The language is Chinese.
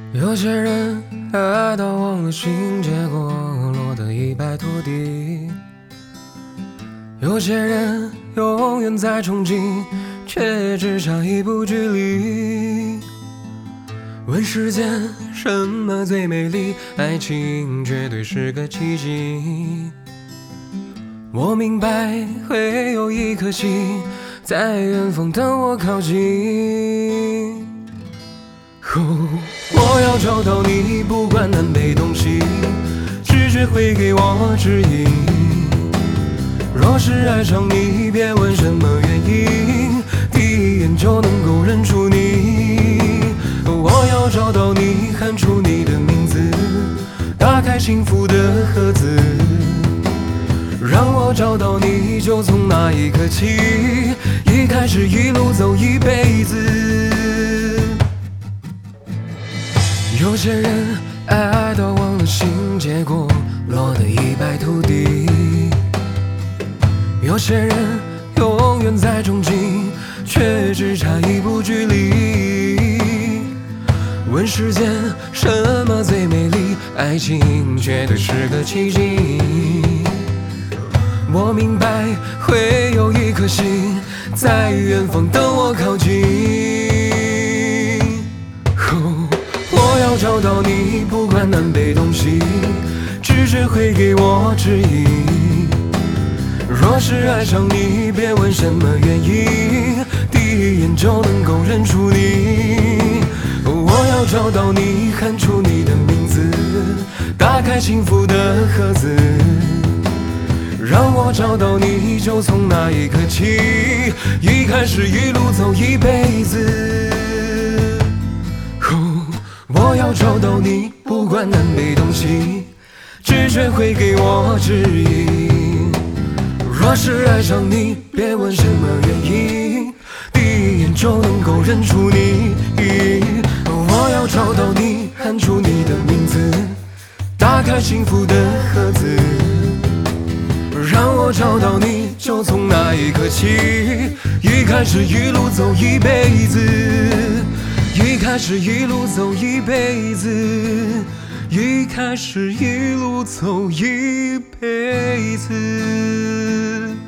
有些人爱到忘了形，结果落得一败涂地；有些人永远在憧憬，却只差一步距离。问世间什么最美丽？爱情绝对是个奇迹。我明白会有一颗心在远方等我靠近。我要找到你，不管南北东西，直觉会给我指引。若是爱上你，别问什么原因，第一眼就能够认出你。我要找到你，喊出你的名字，打开幸福的盒子。让我找到你，就从那一刻起，一开始一路走一辈子。有些人爱到忘了形，结果落得一败涂地；有些人永远在憧憬，却只差一步距离。问世间什么最美丽？爱情绝对是个奇迹。我明白会有一颗心在远方等我靠近。我要找到你，不管南北东西，直觉会给我指引。若是爱上你，别问什么原因，第一眼就能够认出你。我要找到你，喊出你的名字，打开幸福的盒子。让我找到你，就从那一刻起，一开始一路走一辈子。我要找到你，不管南北东西，直觉会给我指引。若是爱上你，别问什么原因，第一眼就能够认出你。我要找到你，喊出你的名字，打开幸福的盒子。让我找到你，就从那一刻起，一开始一路走一辈子。一开始一路走一辈子，一开始一路走一辈子。